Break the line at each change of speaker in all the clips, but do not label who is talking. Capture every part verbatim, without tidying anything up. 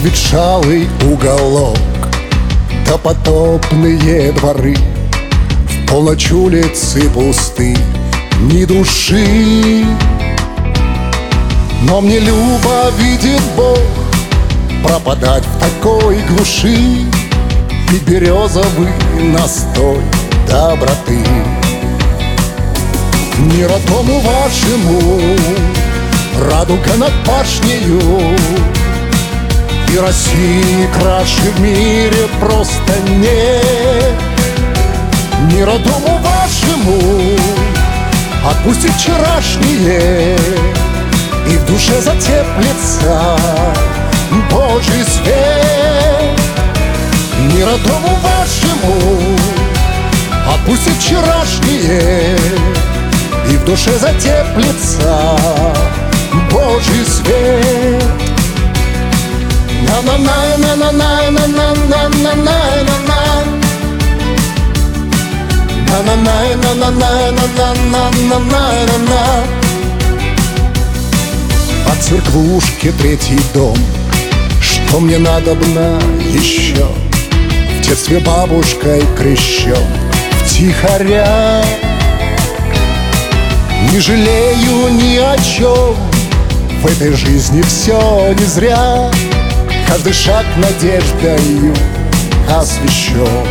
Обветшалый уголок, допотопные дворы, в полночь улицы пусты, ни души. Но мне любо, видит Бог, пропадать в такой глуши, ведь березовый настой доброты. Не родному вашему радуга над башнею, и России краше в мире просто нет. Не родному вашему отпустить вчерашнее, и в душе затеплится Божий свет. Не родному вашему отпустить вчерашнее, и в душе затеплится Божий свет. От церквушки третий дом, что мне надобно еще? В детстве бабушкой крещен втихаря. Не жалею ни о чем, в этой жизни все не зря. Каждый шаг надеждою освещен.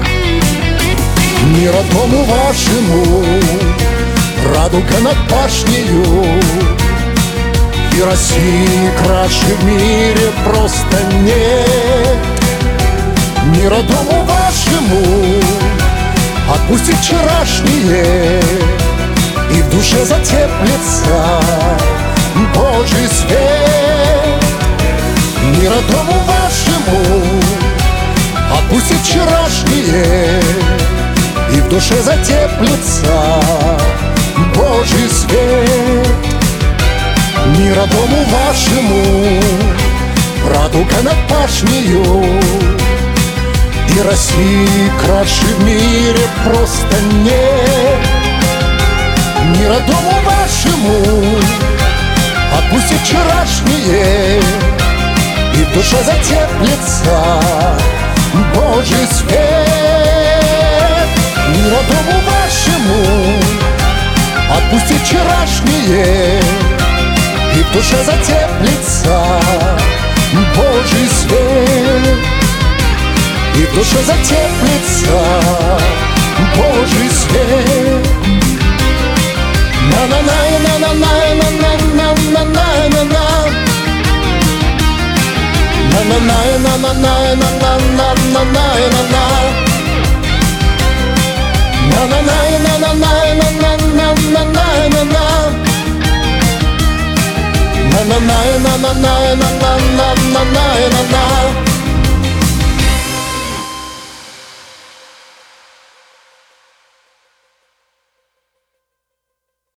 Не родному вашему радуга над башнею, и России краше в мире просто нет. Не родному вашему отпустить вчерашнее, и в душе затеплится Божий свет. Не родному вашему отпустить вчерашнее, и в душе затеплится Божий свет. Не родному вашему радуга над башнею, и России краше в мире просто нет. Не родному вашему отпустить вчерашнее, и в душе затеплится Божий свет. Не родному вашему отпустить вчерашнее, и в душе затеплится Божий свет. И в душе затеплится Божий свет. На